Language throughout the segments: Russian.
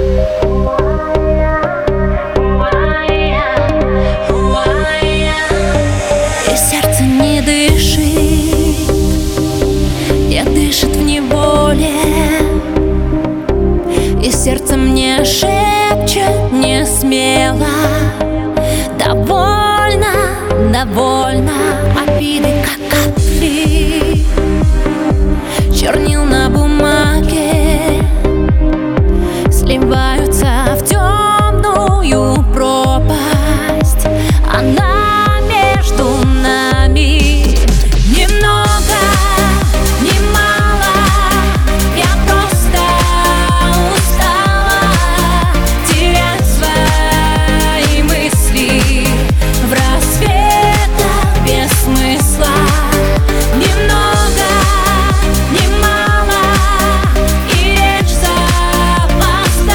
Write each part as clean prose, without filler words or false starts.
И сердце не дышит, не дышит в неволе. И сердце мне шепчет не смело: довольно, довольно. Обиды, как капли чернил на бумаге, сливаются в темную пропасть. Она между нами. Немного, не мало, я просто устала терять свои мысли в рассветах без смысла. Немного, не мало, и речь запоздала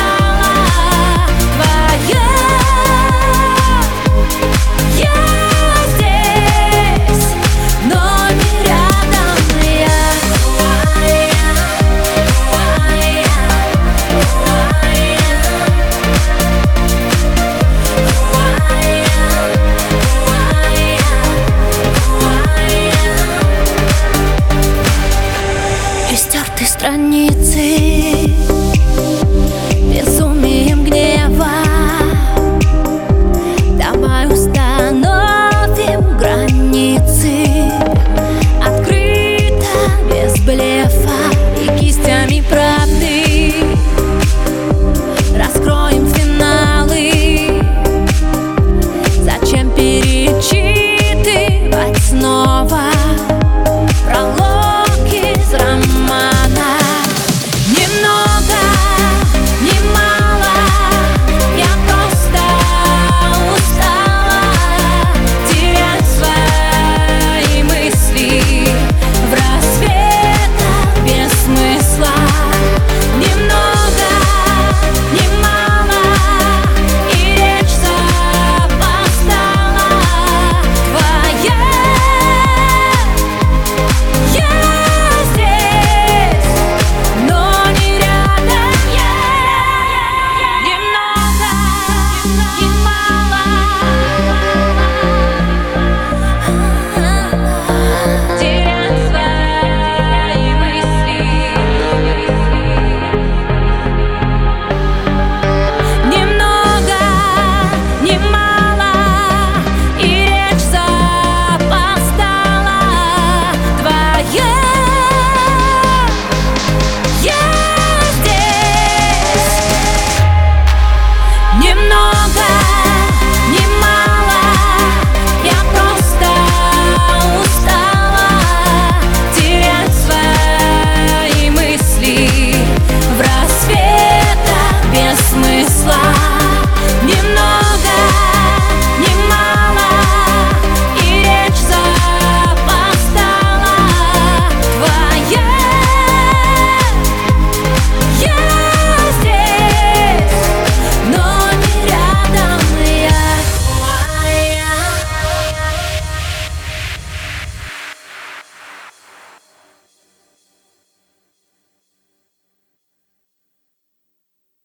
твоя. Я здесь, но не рядом. Истертые страницы